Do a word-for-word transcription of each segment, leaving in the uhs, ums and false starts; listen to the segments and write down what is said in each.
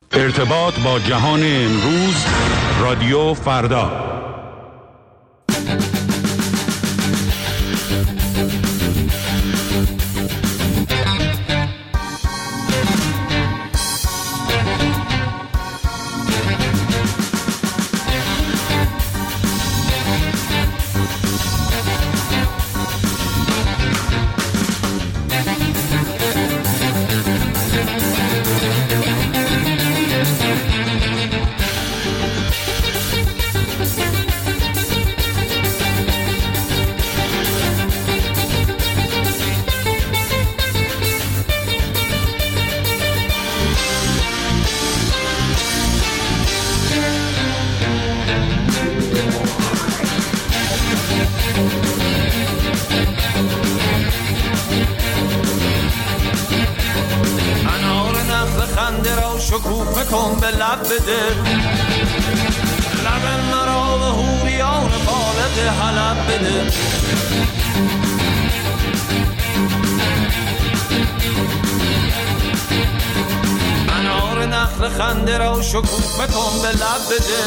ارتباط با جهان امروز، رادیو فردا. شکوفه کن به لب بده، لب مرا به حوریان بالد حلب بده. انار نخل خنده را شکوفه کن به لب بده،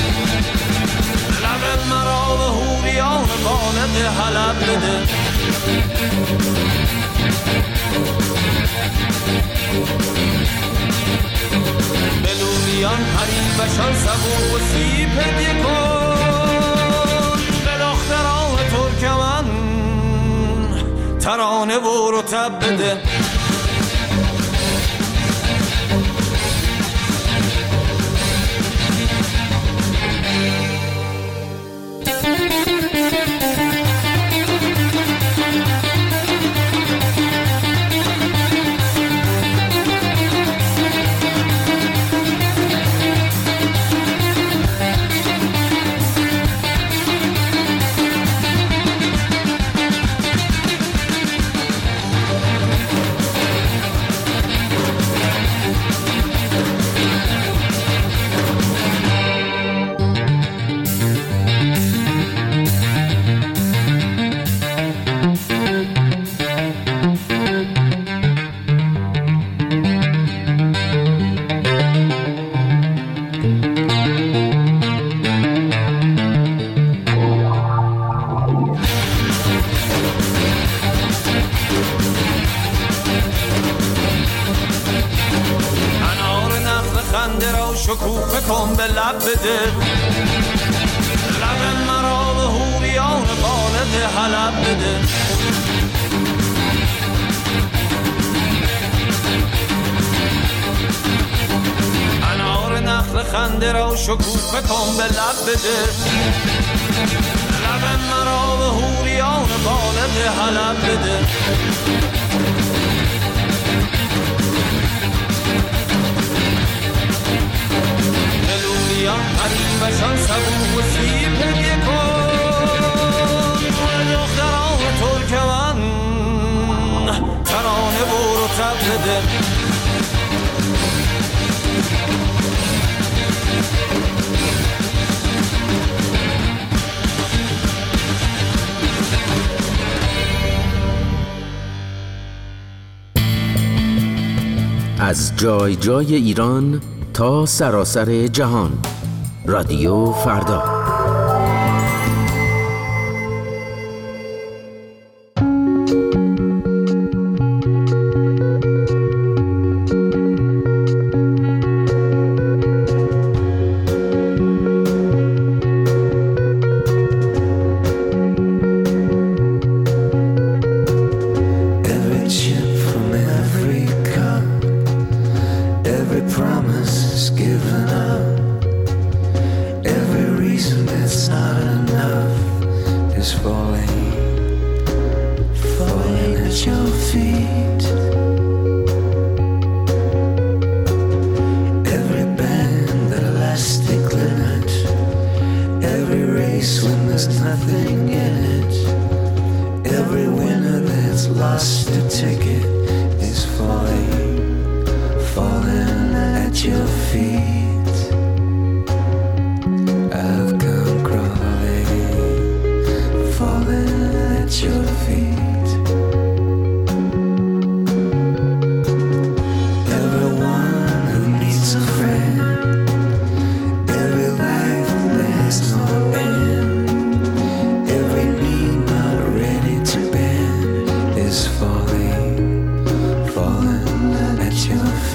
لب مرا به حوریان بالد حلب بده. بلوریان حریفشان سبو و سیب هدیه کن، به دختران ترکمن ترانه و رطب بده. شکوفه کن به لب بده، لب مرا به حوریان بالد حلب بده. انار نخل خنده را شکوفه کن به لب بده، لب مرا به حوریان بالد حلب بده. حریفشان سبو و سیب هدیه کن، به دختران ترکمن ترانه و رطب بده. از جای جای ایران تا سراسر جهان، رادیو فردا. Everyone who needs a friend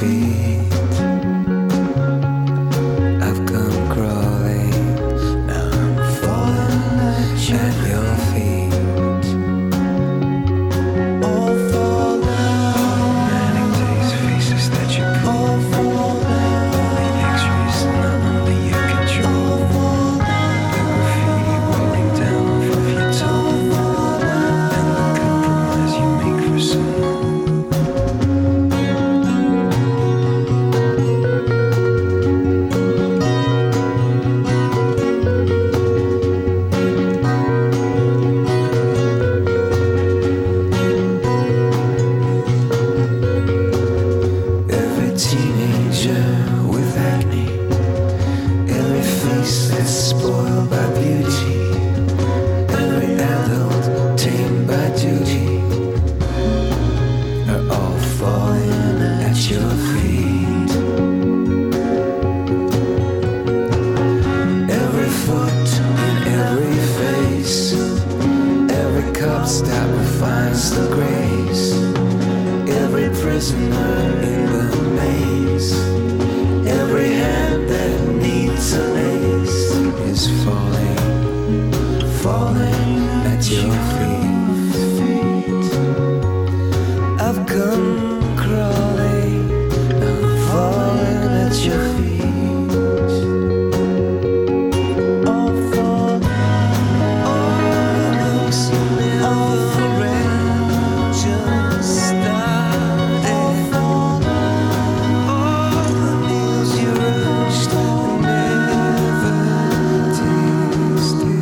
feet. I've come crawling, now I'm falling at your feet. All fall down. Manic days, faces that you put. All fall down. Only X-rays, not under your control. All fall down. The graffiti rolling down off of your toe. And the compromise you make for someone. Every teenager with acne, every face that's spoiled by beauty, every adult tamed by duty, are all falling at your feet. Every foot in every face, every cop stop finds the grace, every prisoner in the maze, every hand that needs a lace is falling, falling at your feet. I've come crawling, I'm falling at your feet. All fall down, all looks all forever just started. All fall down, all the meals you rushed and never tasted.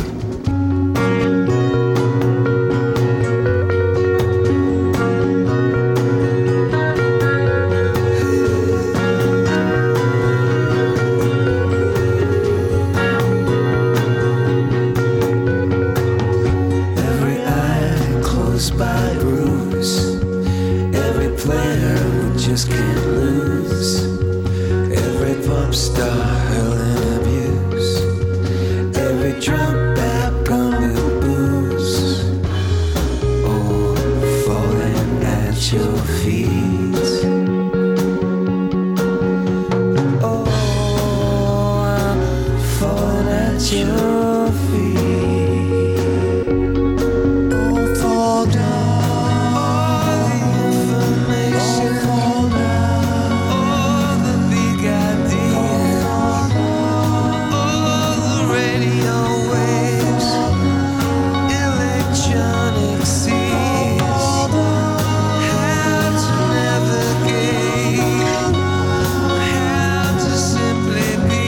Every eye closed by bruise, every player who just can't lose, every pop star hurling abuse, every drunk back on the booze, all falling at your feet. Oh, I'm falling at your feet. All fall down. All the information. All fall down. All the big ideas. All the radio waves. Electronic seas. How to navigate. How to simply be.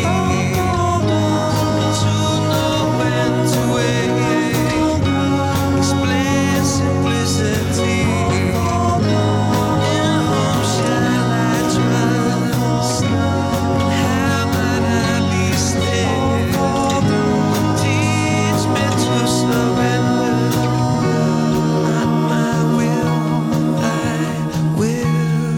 To know when to wait. Explain simplicity. In whom shall I trust? How might I be still? Teach me to surrender. Not my will, thy will.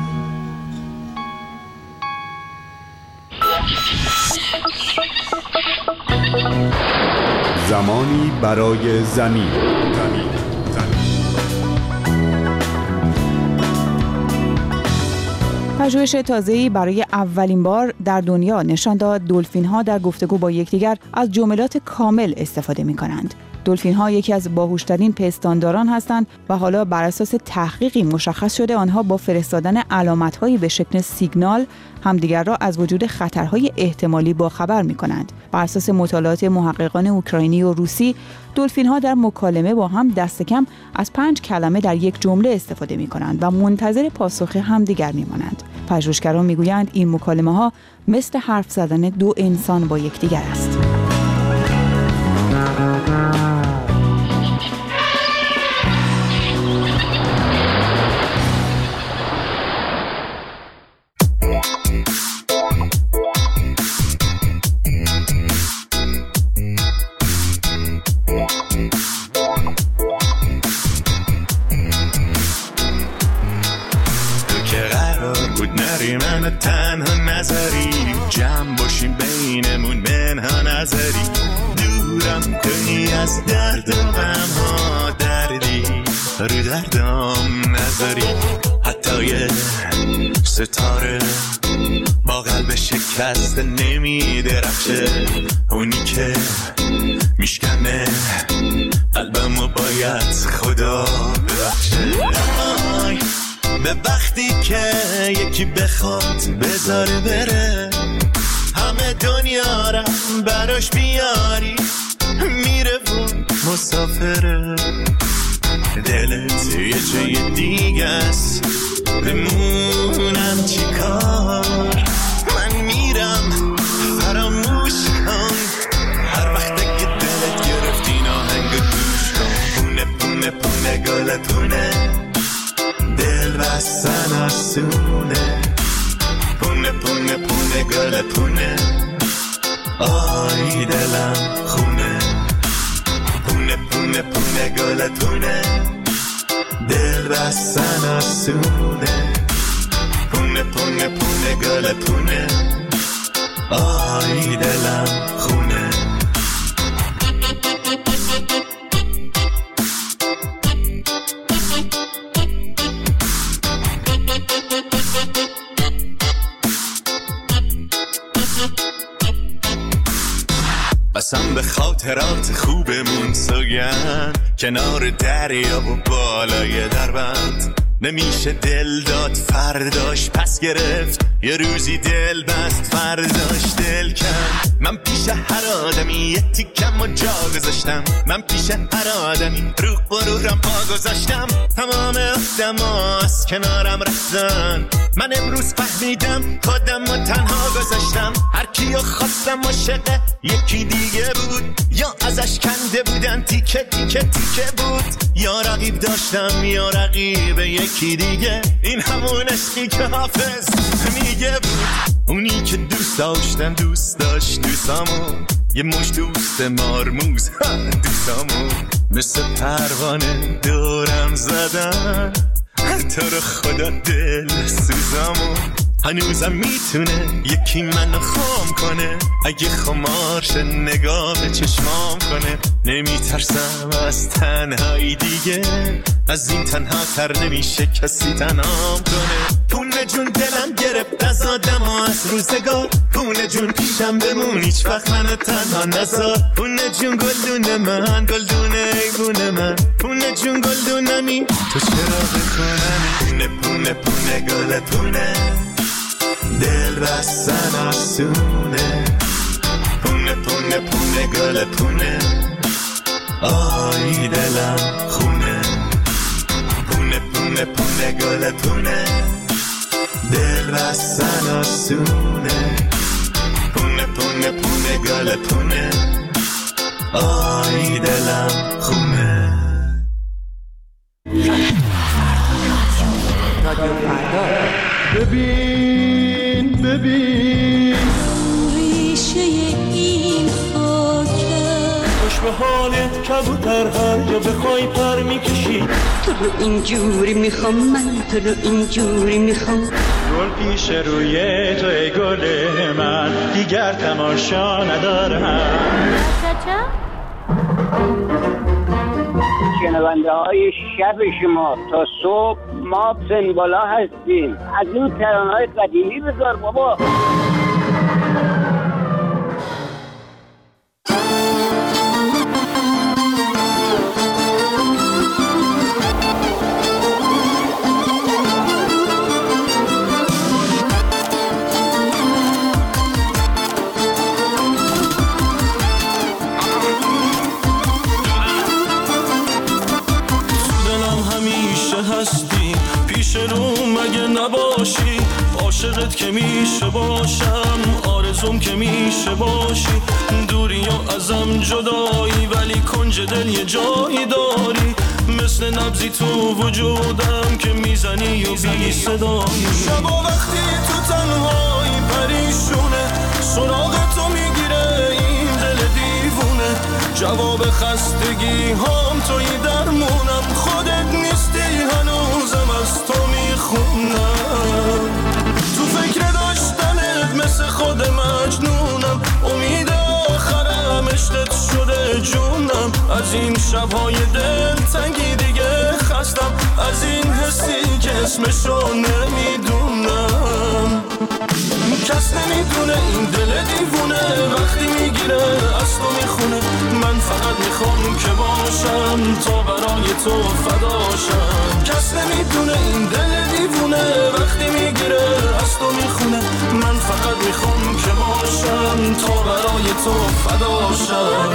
زمانی برای زمین. پژوهش تازه‌ای برای اولین بار در دنیا نشان داد دلفین‌ها در گفتگو با یکدیگر از جملات کامل استفاده می‌کنند. دلفین‌ها یکی از باهوش‌ترین پستانداران هستند و حالا بر اساس تحقیقی مشخص شده آنها با فرستادن علامت‌هایی به شکل سیگنال همدیگر را از وجود خطرهای احتمالی باخبر می‌کنند. بر اساس مطالعات محققان اوکراینی و روسی، دلفین‌ها در مکالمه با هم دست کم از پنج کلمه در یک جمله استفاده می‌کنند و منتظر پاسخ همدیگر می‌مانند. پژوهشگران می‌گویند این مکالمه‌ها مثل حرف زدن دو انسان با یکدیگر است. من تنها نظری جمع باشیم بینمون منها نظری دورم کنی از درد و غم ها دردی رو دردم نظری حتی بالای ستاره با قلب شکسته نمی درخشه، اونی که میشکنه قلبمو باید خدا ببخشه. آی به وقتی که یکی بخواد بذاره بره، همه دنیا را براش بیاری، میره و مسافره. دلت یه جای دیگه است، بمونم چی کار؟ من میرم فراموش کن، هر وقت که دلت گرفت این آهنگ گوش کن. پونه پونه پونه گل پونه، دل بستن آسونه. پونه پونه پونه گل پونه، آی دلم خونه. پونه پونه پونه گل پونه، دل بستن آسونه. پونه پونه پونه گل پونه، آی دلم خونه. قسم به خاطرات خوبمون سوگن، کنار دریا و بالای دربند. نمیشه دل داد فرداش پس گرفت، یه روزی دل بست فرداش دل کن. من پیش هر آدمی یه تیکم و جا گذاشتم، من پیش هر آدمی رو غرورم پا گذاشتم. تمام آدما از کنارم رفتن، من امروز فهمیدم خودم رو تنها گذاشتم. هر کیو خواستم عاشق یکی دیگه بود، یا ازش کنده بودن تیکه تیکه تیکه بود، یا رقیب داشتم یا رقیب یکی دیگه. این همون عشقی که حافظ میگه بود، اونی که دوست داشتم دوست داشت دوستامو، یه مش دوست مارموز دوستامو مثل پروانه دورم زدن. تو رو خدا دل سوزامو، هنوزم میتونه یکی منو خام کنه، اگه خمارش نگاه به چشمام کنه. نمیترسم از تنهایی دیگه، از این تنها تر نمیشه کسی تنهام کنه. پونه جون دلم گرفت از آدم ها از روزگار، پونه جون پیشم بمون هیچ وقت منو تنها نذار. پونه جون گلدون من گلدونه ایگونه من، پونه جون گلدونمی تو چرا بکنمی. پونه پونه پونه گل پونه، دل بستن آسونه. پونه پونه پونه گل پونه، آی دلم خونه. پونه پونه پونه گل پونه، دل بستن آسونه. پونه پونه پونه گل پونه، آی دلم خونه. رادیو فردا. ببین ببین ریشه این خاکه، خوش به حالت کبوتر هر جا بخوای پر میکشی. تو رو اینجوری میخوام، من تو رو اینجوری میخوام. گل پیش روی تو ای گل من، دیگر تماشا ندارم. شنونده های شب شما تا صبح ما پسن بالا هستیم. از این ترانه های قدیمی بذار بابا. عاشقت که میشه باشم، آرزوم که میشه باشی. دوری و ازم جدایی ولی کنج دل یه جایی داری، مثل نبضی تو وجودم که میزنی و بی صدایی. شب و وقتی تو تنهایی پریشونه، سراغ تو میگیره این دل دیوونه. جواب خستگی هم توی درمونم، خودت نیستی هنوزم از تو میخونم. تو فکر داشتنت مثل خود مجنونم، امید آخرم عشقت شده جونم. از این شبهای دل تنگی دیگه خسته هستم، از این حسی که اسمشو نمیدونم. کس نمیدونه این دل دیوونه وقتی میگیره از تو میخونه. من فقط میخوام که باشم تا برای تو فداشم. کس نمیدونه این دل دیوونه وقتی میگیره از تو میخونه. من فقط میخوام که باشم تا برای تو فداشم.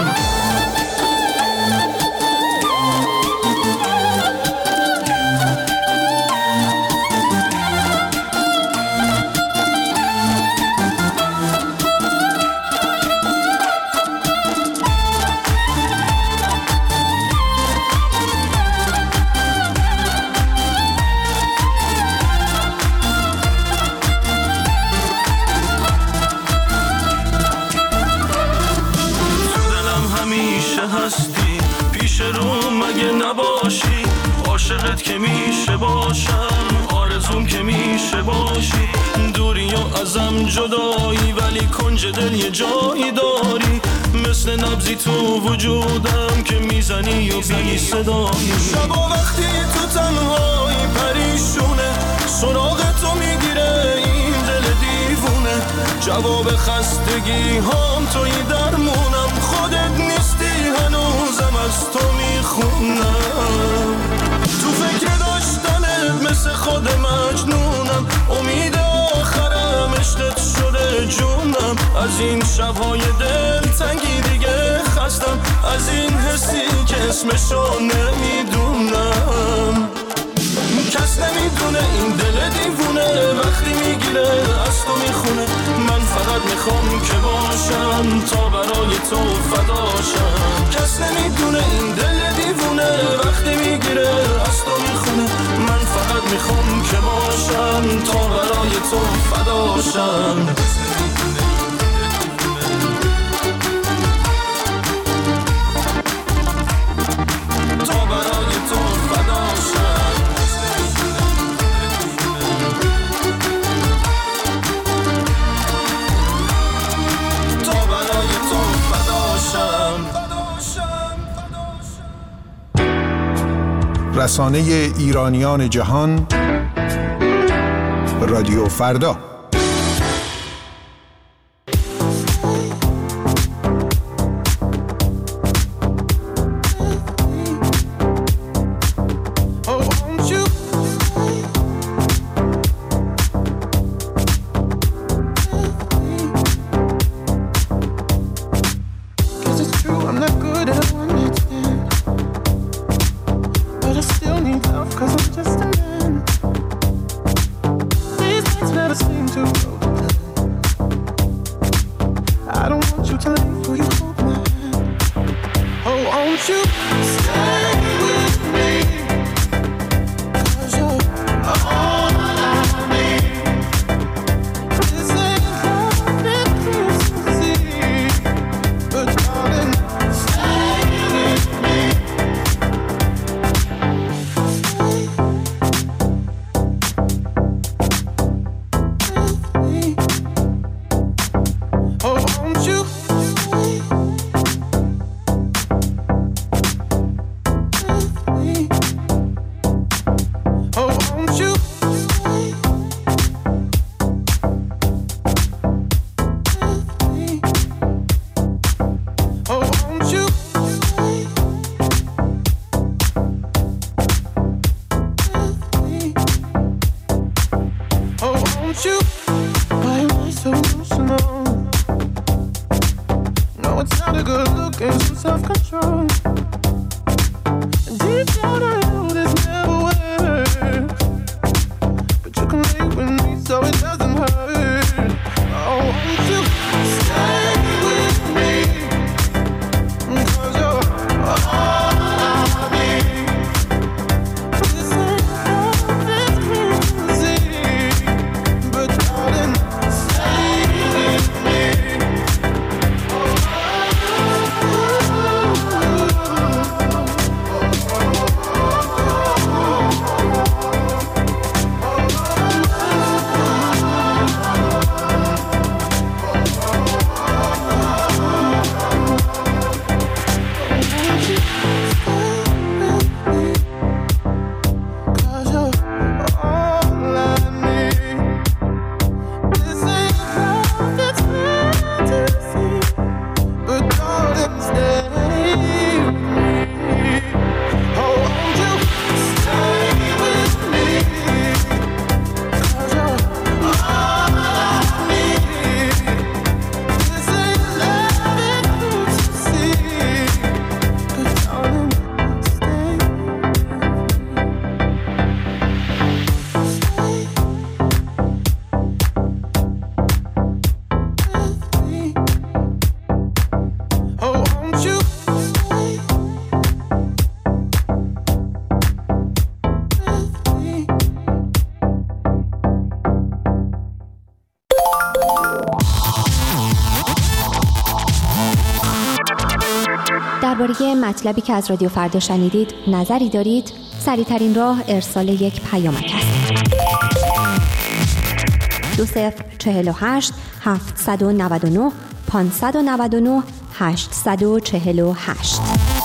هستی پیش رو مگه نباشی، عاشقت که میشه باشم، آرزوم که میشه باشی. دوری و ازم جدایی ولی کنج دل یه جایی داری، مثل نبضی تو وجودم که میزنی و بی صدایی. شبا وقتی تو تنهایی پریشونه، سراغ تو میگیره این دل دیوونه. جواب خستگی هم توی درمونم، خودت نیستی هنوزم از تو میخونم. تو فکر داشتنت مثل خود مجنونم، امید آخرم عشقت شده جونم. از این شبهای دل تنگی دیگه خستم، از این حسی که اسمشو نمیدونم. کس نمیدونه این دل دیوونه وقتی میگیره از تو میخونه. من فقط میخوام که باشم تا برای تو فداشم. کس نمیدونه این دل دیوونه وقتی میگیره از تو میخونه. من فقط میخوام که باشم تا برای تو فداشم. تا برای تو فداشم. رسانه ایرانیان جهان، رادیو فردا. درباره مطلبی که از رادیو فردا شنیدید نظری دارید؟ سریع‌ترین راه ارسال یک پیامک است. دو صفر چهل و هشت هفتصد و نود و نه پانصد و نود و نه هشتصد و چهل و هشت.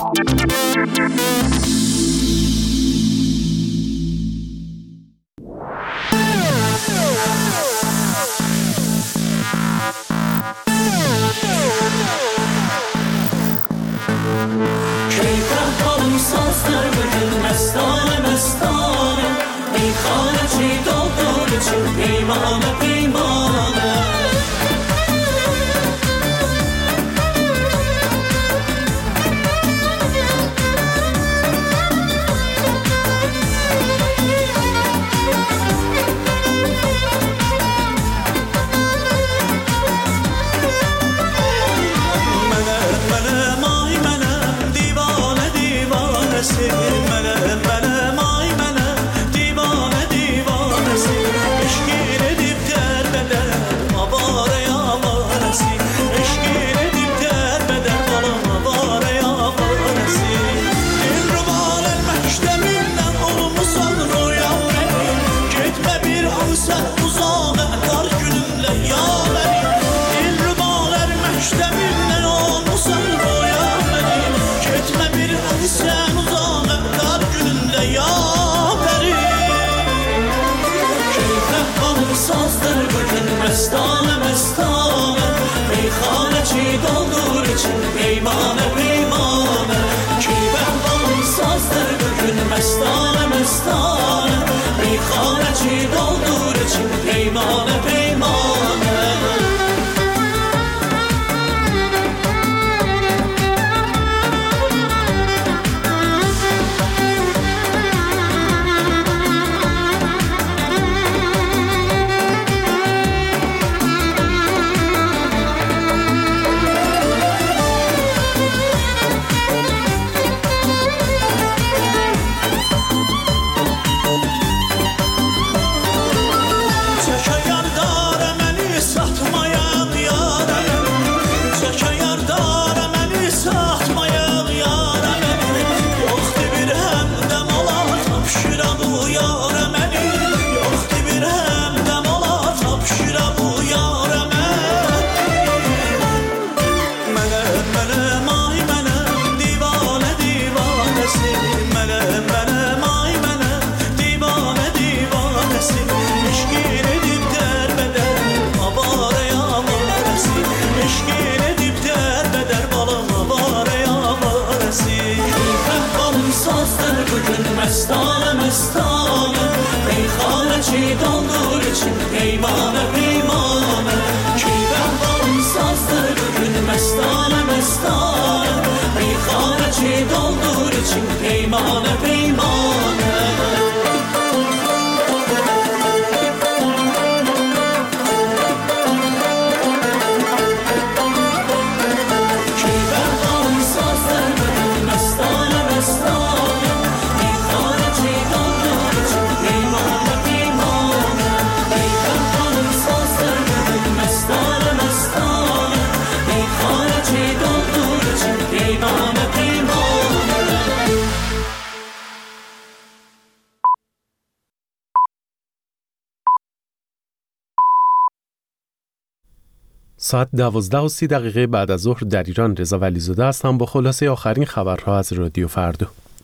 ساعت دوازده و سی دقیقه بعد از ظهر در ایران. رضا ولیزاده هستم با خلاصه آخرین خبرها از رادیو فردا.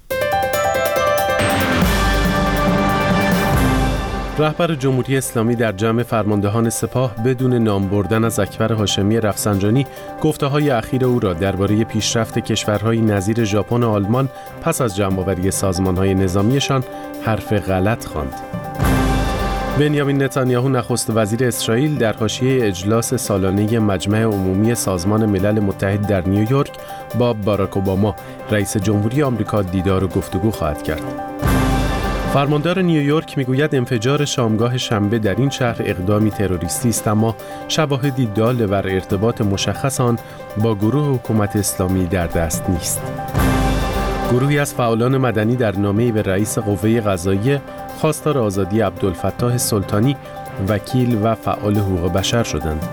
رهبر جمهوری اسلامی در جمع فرماندهان سپاه بدون نام بردن از اکبر هاشمی رفسنجانی گفته‌های اخیر او را درباره پیشرفت کشورهای نظیر ژاپن و آلمان پس از جمع‌آوری سازمان‌های نظامیشان حرف غلط خواند. بنیامین نتانیاهو نخست وزیر اسرائیل در حاشیه اجلاس سالانه مجمع عمومی سازمان ملل متحد در نیویورک با باراک اوباما رئیس جمهوری آمریکا دیدار و گفتگو خواهد کرد. فرماندار نیویورک میگوید انفجار شامگاه شنبه در این شهر اقدامی تروریستی است، اما شواهدی دال بر ارتباط مشخص آن با گروه حکومت اسلامی در دست نیست. گروهی از فعالان مدنی در نامه‌ای به رئیس قوه قضاییه خواستار آزادی عبدالفتاح سلطانی وکیل و فعال حقوق بشر شدند.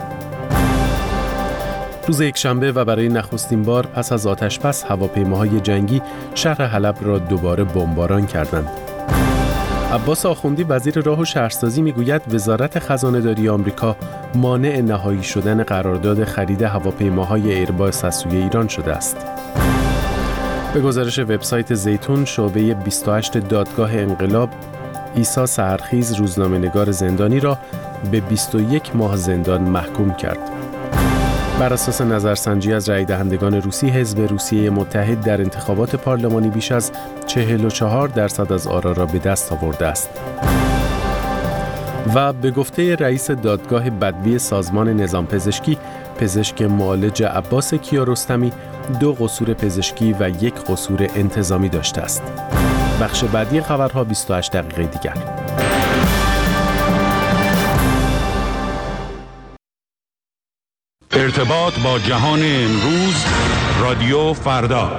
روز یکشنبه و برای نخستین بار پس از آتش‌بس هواپیماهای جنگی شهر حلب را دوباره بمباران کردند. عباس آخوندی وزیر راه و شهرسازی میگوید وزارت خزانه‌داری آمریکا مانع نهایی شدن قرارداد خرید هواپیماهای ایرباس از سوی ایران شده است. به گزارش وبسایت زیتون، شعبه بیست و هشت دادگاه انقلاب عیسی سحرخیز روزنامه‌نگار زندانی را به بیست و یک ماه زندان محکوم کرد. بر اساس نظرسنجی از رای دهندگان روسی، حزب روسیه متحد در انتخابات پارلمانی بیش از چهل و چهار درصد از آرا را به دست آورده است. و به گفته رئیس دادگاه بدوی سازمان نظام پزشکی، پزشک معالج عباس کیارستمی دو قصور پزشکی و یک قصور انتظامی داشته است. بخش بعدی خبرها بیست و هشت دقیقه دیگر. ارتباط با جهان امروز، رادیو فردا.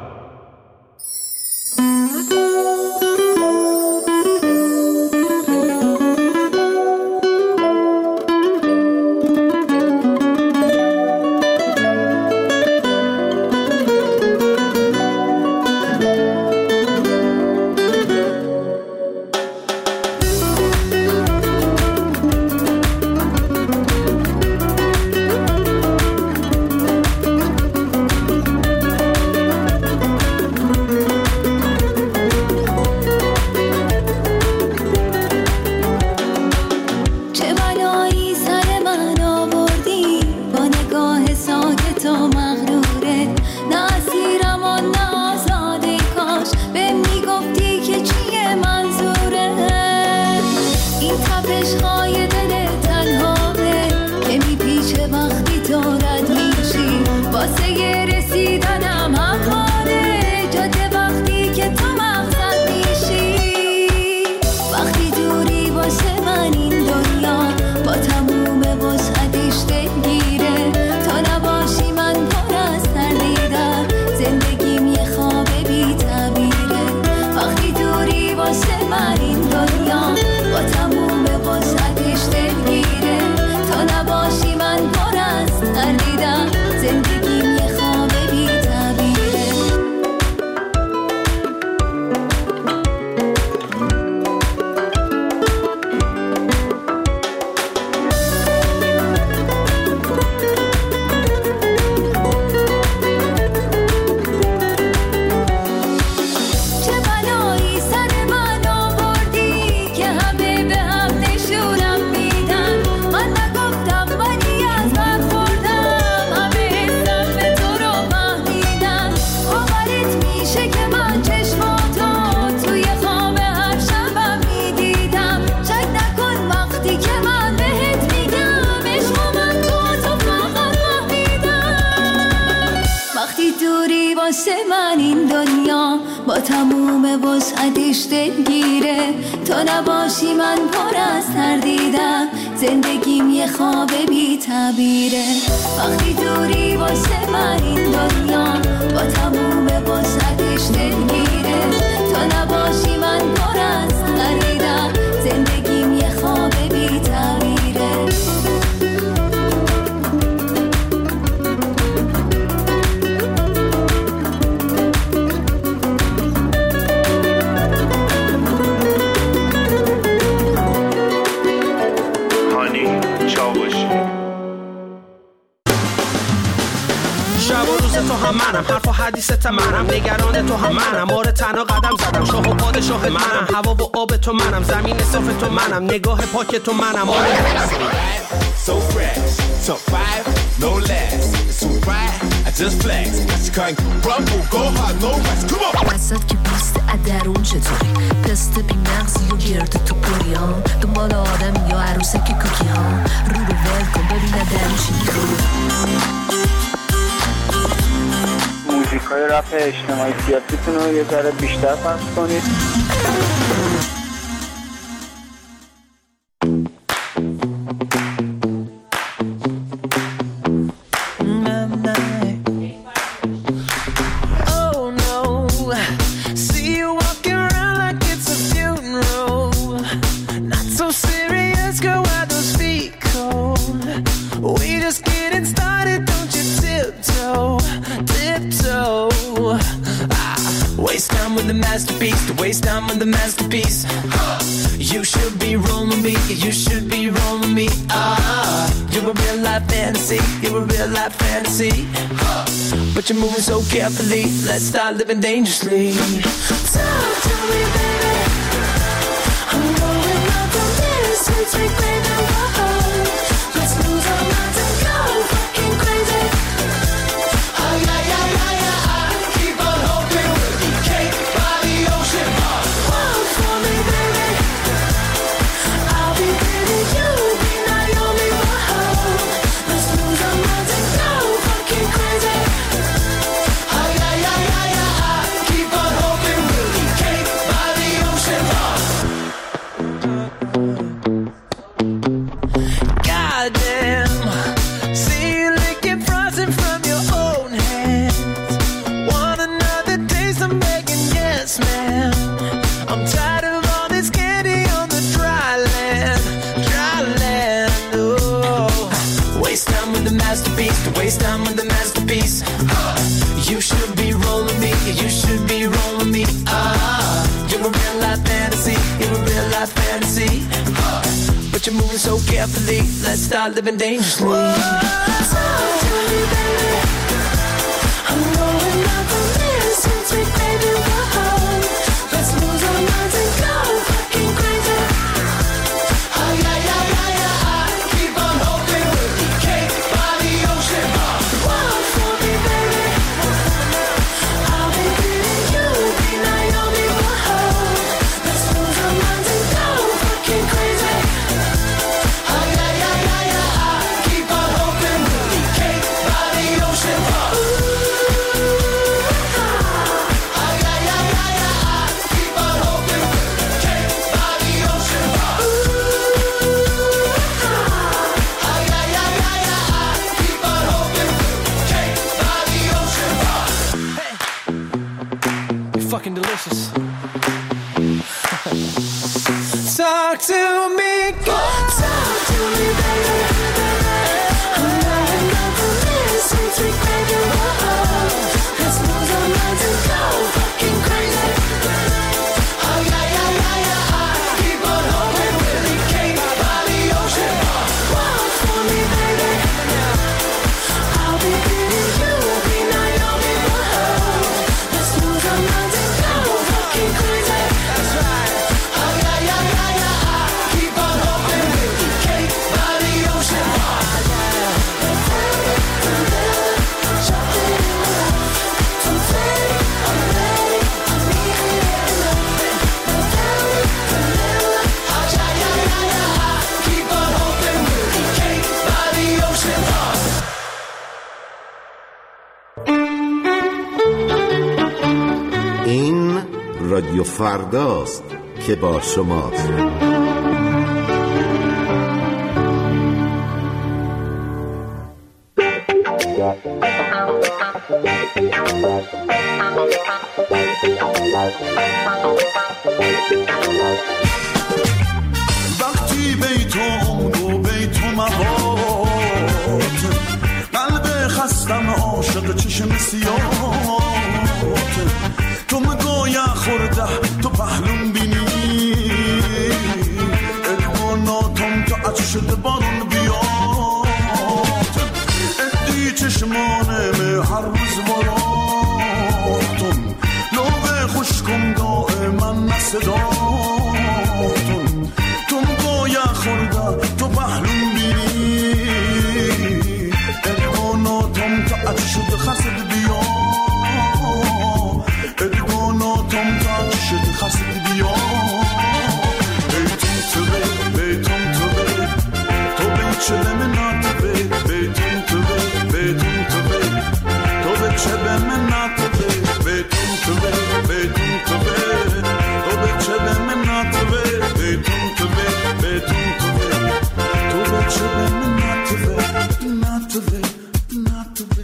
واسه من این دنیا با تموم وسعتش دلگیره. تو نباشی من پر از تردیدم، زندگیم یه خواب بی تعبیره. وقتی دوری واسه من این دنیا با تموم وسعتش دلگیره. تو نباشی من پر از تردیدم، زندگیم یه خواب بی تعبیره. تو هم منم، حرف و حدیثت منم، نگران تو هم منم، آره تنها قدم زدم، شاه و پادشاه منم، هوا و آب تو منم، زمین صاف تو منم، نگاه پاک تو منم، آره so fresh, top five, no less, it's alright, I just flex, you can't rumble, go hard, no rest, come on. وسط که بیست ادرون چطوری، پست بی مغزی و گرد تو پوری ها، دنبال آدم یا عروسک کوکی ها، رو رو ول کن ببینه درون چی میخوری. موزیکای رپ اجتماعی سیاسیتون رو یه ذره بیشتر پخش کنید. Go We just getting started, don't you tiptoe, tiptoe. Ah, waste time with the masterpiece, to waste time with the masterpiece. You should be rolling me, you should be rolling me. Ah, you're a real life fantasy, you're a real life fantasy. But you're moving so carefully, let's start living dangerously. Talk to me, baby. I'm going up on this, we take baby, whoa. Let's lose our minds and go fucking crazy. Oh yeah, yeah, yeah, yeah. I keep on hoping we'll be cake by the ocean. Walk for me, baby. I'll be baby, you'll be Naomi, whoa. Let's lose our minds and go fucking crazy. Oh yeah, yeah, yeah, yeah. I keep on hoping we'll be cake by the ocean. Goddamn, see you licking frosting from your own hands. Want another taste? I'm begging, yes, ma'am. I'm tired of all this candy on the dry land, dry land. Oh, waste time with the masterpiece, to waste time with the masterpiece. You should be rolling me, you should be rolling me. Ah, you're a real life fantasy, you're a real life fantasy. But you're moving so carefully, let's start living dangerously. Talk to me, baby. I'm going up on this, you take baby, whoa. Let's lose our minds and go fucking crazy. Oh yeah, yeah, yeah, yeah. I keep on hoping we'll be cake by the ocean. Walk for me, baby. I'll be pretty, you'll be Naomi, whoa. Let's lose our minds and go fucking crazy. Oh yeah, yeah, yeah, yeah. I keep on hoping we'll be cake by the ocean. Oh yeah, yeah, yeah, yeah. I keep on hoping we'll be cake by the ocean. Oh yeah, yeah, yeah, yeah. I keep on hoping we'll be cake by the ocean. Hey, you're fucking delicious. Talk to me, God. Talk to me, baby. I'm going up on this, you take baby, whoa. Let's lose our minds and go fucking crazy. Oh yeah, yeah, yeah, yeah. I keep on hoping we'll be cake by the ocean. Walk for me, baby. I'll be pretty, you'll be Naomi, whoa. Let's lose our minds and go fucking crazy. That's right. Oh yeah, yeah, yeah, yeah. I keep on hoping we'll be cake by the ocean. این رادیو فرداست که با شماست. وقتی بیتم و بیتم مواد قلب خستم عاشق چشم سیاد تو مگویا خورده تو پهلون بینی ادواناتم تا اچ شده بارون بیاد ادی چشمانم هر روز وراتم لوگ خوشکم دائما نصداتم تو مگویا خورده تو پهلون بینی ادواناتم تا اچ شده خسد بیاد ادواناتم تا اچ شده خسد بیاد بیتون تو بی بیتون تو بی تو بی چه من ناتبه بیتون تو بی بیتون تو بی تو بی چه من ناتبه بیتون تو بی بیتون تو بی تو بی چه من ناتبه بیتون تو بی بیتون تو بی تو بی چه من ناتبه ناتبه ناتبه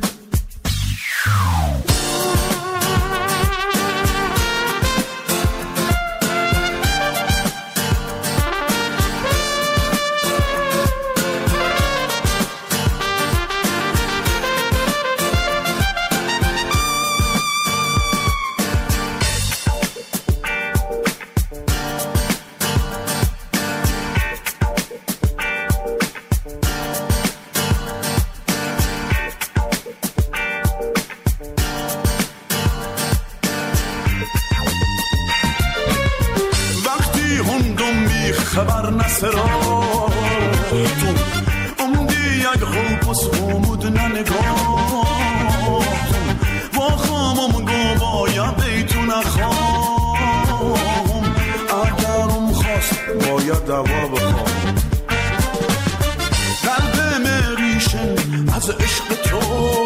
سراتون عمدی یک خوبس خومود ننگاتون با خامم گو باید بیتون خام اگرم خواست باید دوا بخوام قلب مریشن از عشق تو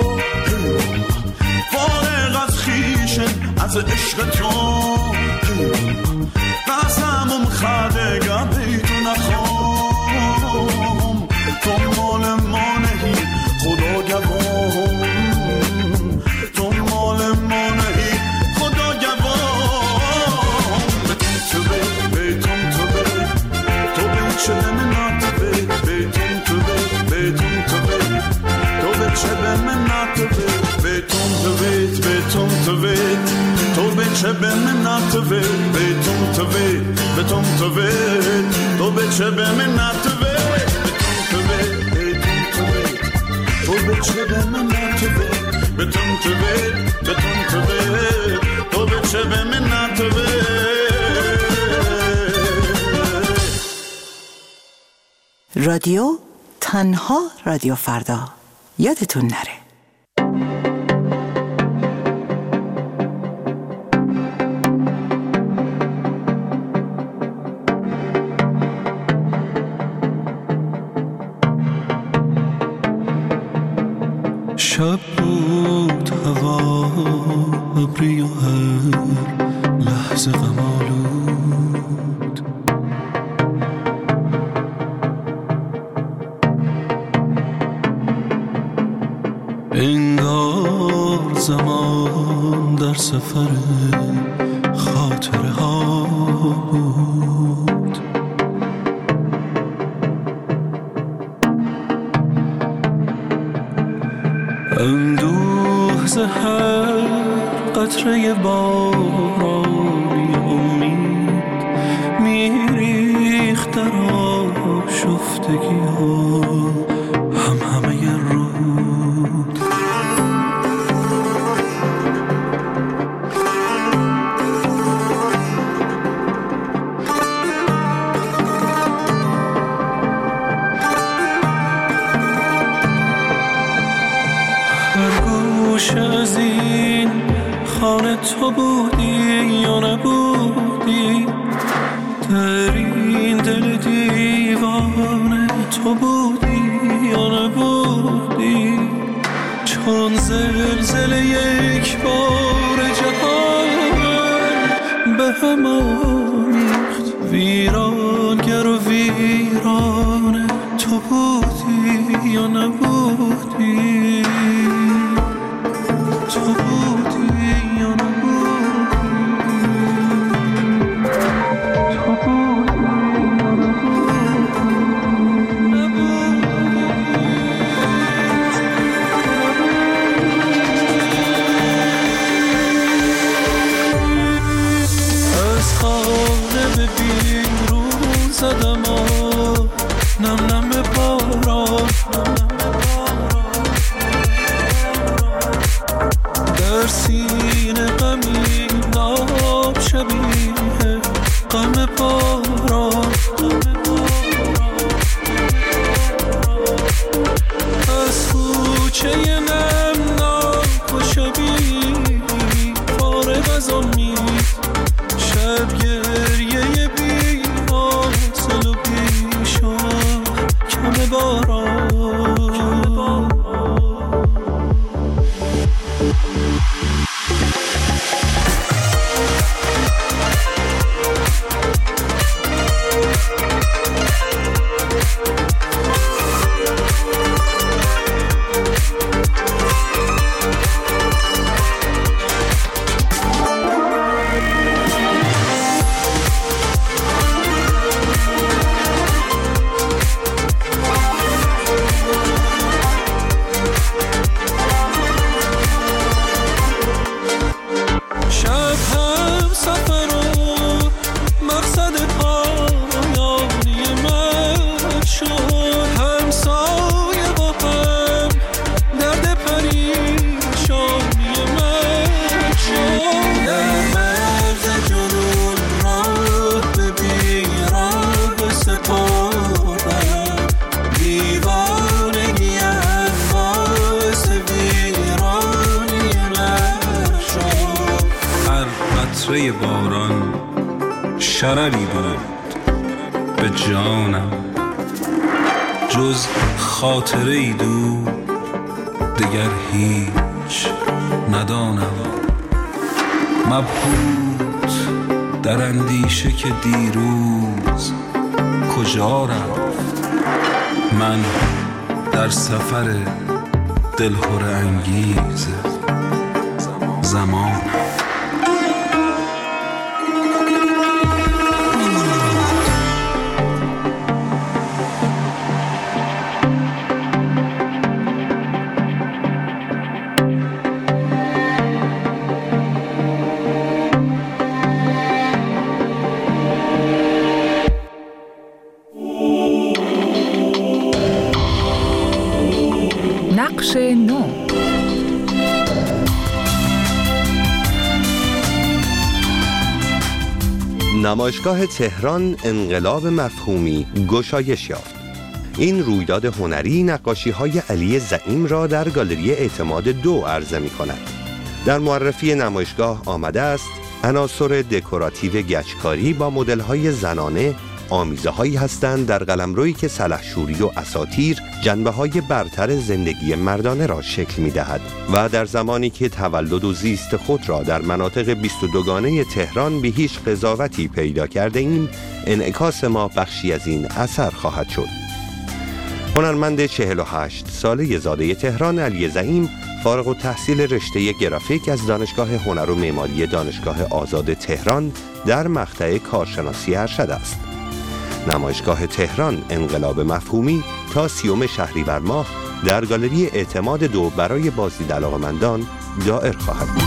فارغ از خیشن از عشق تو قسمم خدگه بیتو نخوام تو مال ما نهی خدا گوام تو مال ما نهی خدا گوام بتون تو بی بیتون تو بی تو بی چه بمنات بی بیتون تو بی بیتون تو بی تو بی چه بمنات بی بیتون تو بی بیتون تو بی تو بی چه بمنات بی بیتون تو بی بیتون تو بی تو بی چه بمنات بی تو به چه به من نتوه بتون توه بتون توه تو به چه به من نتوه رادیو تنها رادیو فردا یادتون نره. شب بود هوا ابری و هر لحظه غم آلود انگار زمان در سفر خاطره ها بود اندوه زهر قطره بارانی امید میریخت در آشفتگی ها هم همه رود از این خانه تو بودی یا نبودی در این دل دیوانه تو بودی یا نبودی چون زلزله یک بار جهان به هم آمیخت ویرانگر و ویرانه تو بودی یا نبودی تو بودی یا نبودی تو بودی یا از خانه به بیرون زدم نم نم باران شرری بود به جانم، جز خاطره ای دو دگر هیچ ندانم. مبهوت در اندیشه که دیروز کجا رفت، من در سفر دلهره انگیز زمان. نقش نو. نمایشگاه تهران انقلاب مفهومی گشایش یافت. این رویداد هنری نقاشی‌های علی زعیم را در گالری اعتماد دو عرضه می‌کند. در معرفی نمایشگاه آمده است عناصر دکوراتیو گچکاری با مدل‌های زنانه آمیزه‌هایی هستند در قلمرویی که سلحشوری و اساطیر جنبه‌های برتر زندگی مردانه را شکل می‌دهد و در زمانی که تولد و زیست خود را در مناطق بیست و دوگانه تهران به هیچ قضاوتی پیدا کرده ایم، انعکاس ما بخشی از این اثر خواهد شد. هنرمند چهل و هشت ساله زاده تهران علی زعیم فارغ التحصیل رشته گرافیک از دانشگاه هنر و معماری دانشگاه آزاد تهران در مقطع کارشناسی ارشد است. نمایشگاه تهران انقلاب مفهومی تا سیوم شهریور ماه در گالری اعتماد دو برای بازدید علاقه‌مندان دائر خواهد بود.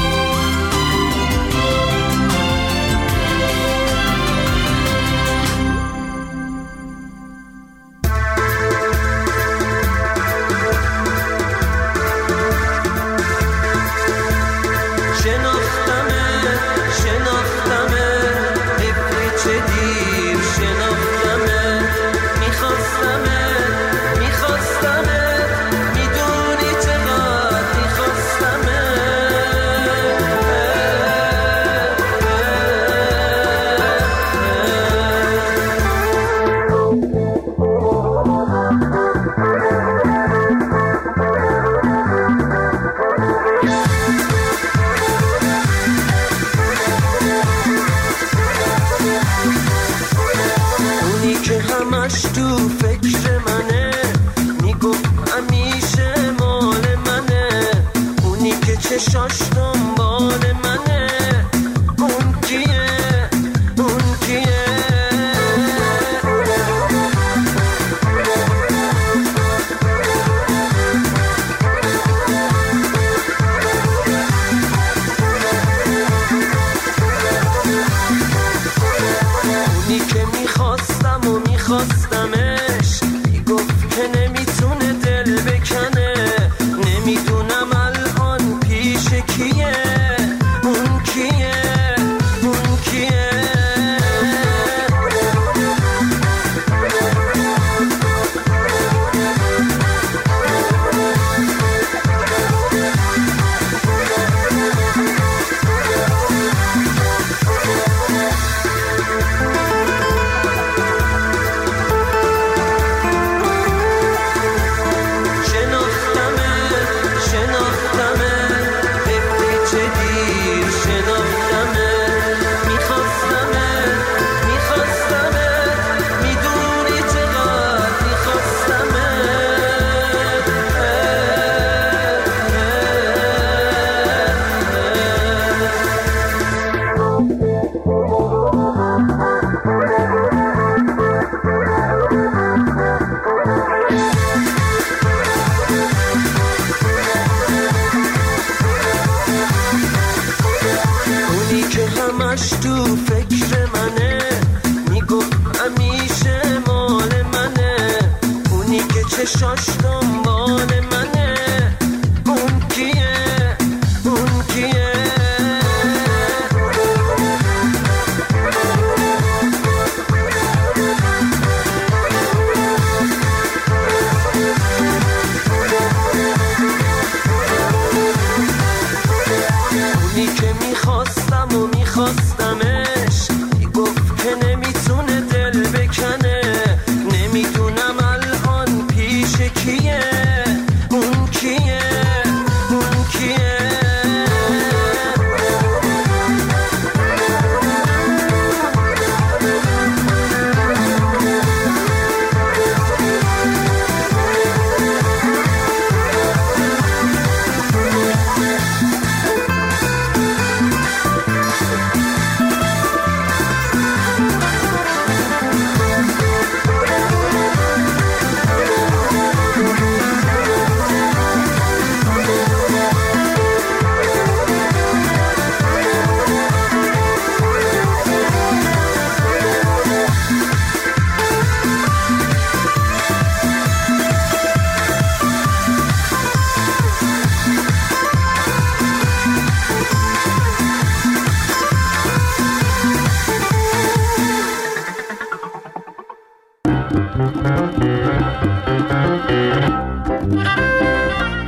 نمیتونه دل بکنه، نمیدونم الان پیش کیه.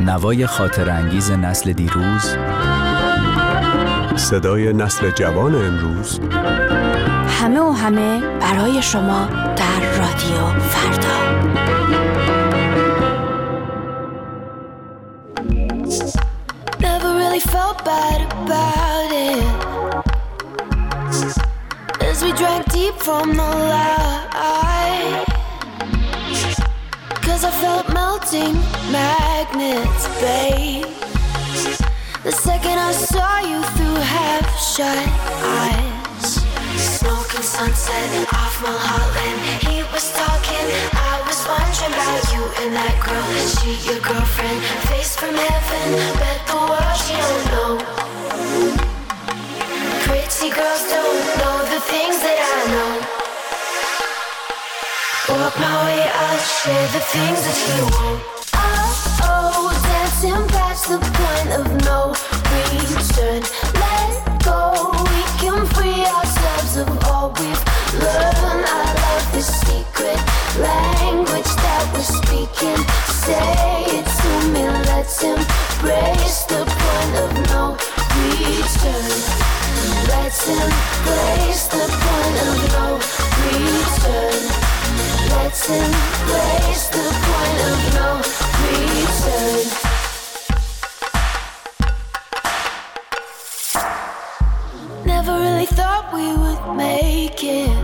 نوای خاطر انگیز نسل دیروز، صدای نسل جوان امروز، همه و همه برای شما در رادیو فردا. Never really felt bad about it as we drank deep from the light, 'cause I felt melting magnets, babe. The second I saw you through half-shut eyes, smoking sunset off Mulholland. He was talking, I was wondering about you and that girl. Is she your girlfriend? Face from heaven, bet the world she don't know. Pretty girls don't know the things that I know. Walk my way, I'll share the things that you won't. Oh, oh, dancing past the point of no return. Let go, we can free ourselves of all we've learned. I love this secret language that we're speaking. Say it to me, let's embrace the point of no return. Let's embrace the point of no return. Let's embrace the point of no return. Never really thought we would make it.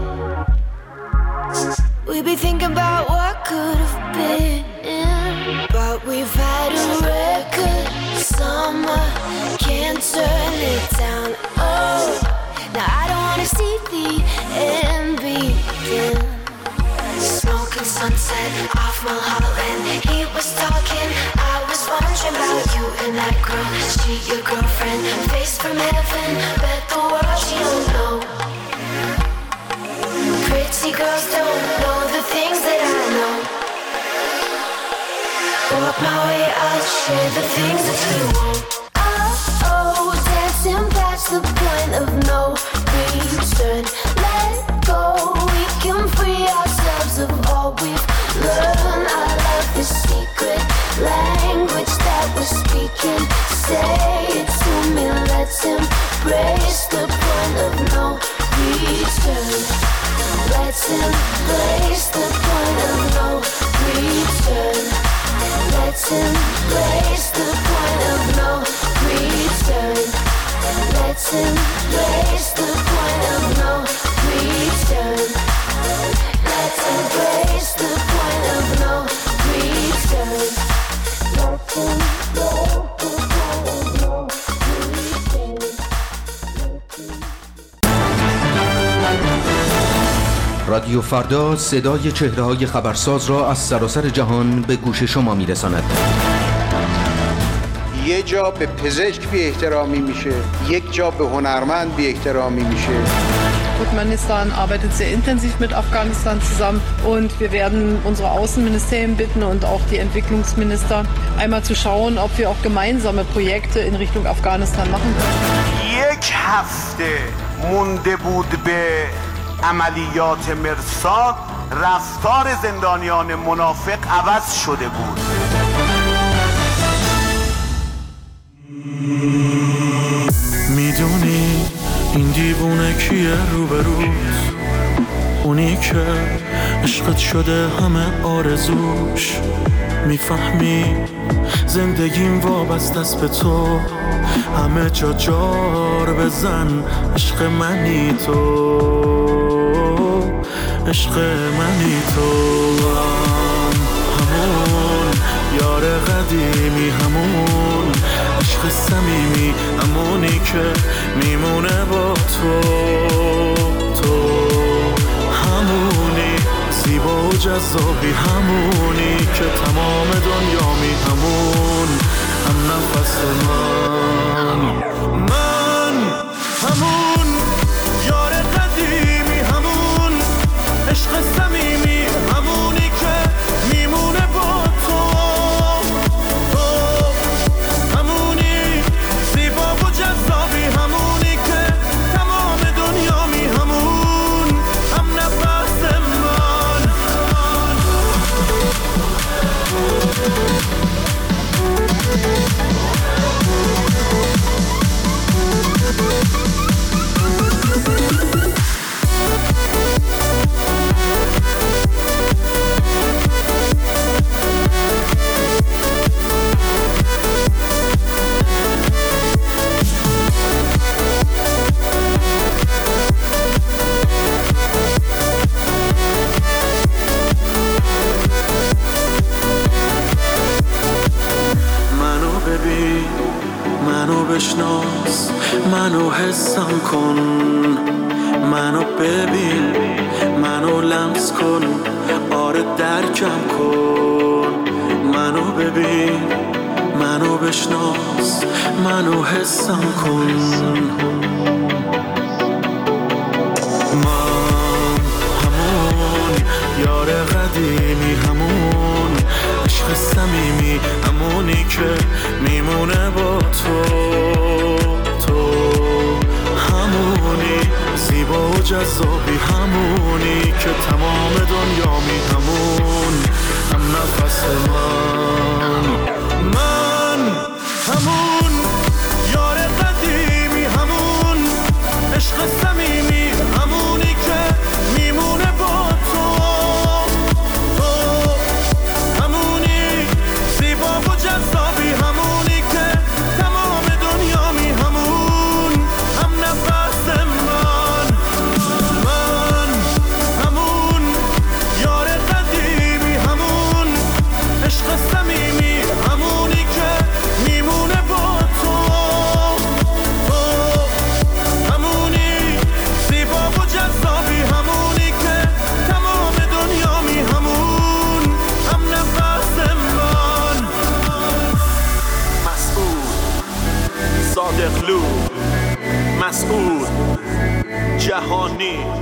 We'd be thinking about what could have been, but we've had a record summer, can't turn it down. Oh, now I don't wanna see the end begin. Smoking sunset off Mulholland. He was talking, I was wondering about you and that girl. Is she your girlfriend? Face from heaven, bet the world she don't know. Pretty girls don't know the things that I know. Walk my way, I'll share the things that you won't. Oh, oh, dancing past the point of no return. Let go, we can free ourselves of all we've learned. I love the secret language that we're speaking. Say it to me, let's embrace the point of no return. Let's embrace the point of no return. Let's embrace the point of no return. Let's embrace the point of no return. Let's embrace the point of no return. Let's embrace the point of no return. رادیو فردا صدای چهره‌های خبرساز را از سراسر جهان به گوش شما می‌رساند. یه جا به پزشک بی احترامی میشه، یک جا به هنرمند بی احترامی میشه. Turkmenistan arbeitet sehr intensiv mit Afghanistan zusammen und wir werden unsere Außenministerien bitten und auch die Entwicklungsminister einmal zu schauen, ob wir auch gemeinsame Projekte in Richtung Afghanistan machen können. یک هفته مونده بود به عملیات مرصاد، رفتار زندانیان منافق عوض شده بود. میدونی این دیوونه کیه روبروت؟ اونی که عشقت شده همه آرزوش. میفهمی زندگیم وابسته است به تو، همه جا جار بزن عشق منی تو، عشق منی تو. همون یار قدیمی، همون عشق صمیمی، همونی که میمونه با تو. تو همونی زیبا و جذابی، همونی که تمام دنیامی، همون هم نفس من. من همون یار قدیمی، همون عشق صمیمی، همونی که میمونه با تو. تو همونی زیبا و جذابی، همونی که تمام دنیامی، همون هم نفس من. ببین، منو بشناس، منو حسم کن، منو ببین، منو لمس کن، آره درکم کن. منو ببین، منو بشناس، منو حسم کن. من همون یار قدیمی، همون عشق صمیمی، همونی که میمونه با تو. تو همونی زیبا و جذابی، همونی که تمام دنیامی، همون هم نفس من. من همون یار قدیمی، همون عشق صمیمی، همونی که میمونه با تو. تو همونی زیبا و جذابی، همونی که تمام دنیامی، همون هم نفس من. من همون یار قدیمی، همون عشق صمیمی، همونی که میمونه با تو. تو همونی زیبا و جذابی، همونی که تمام دنیامی، همون هم نفس من. مسعود صادقلو، مسعود جهانی.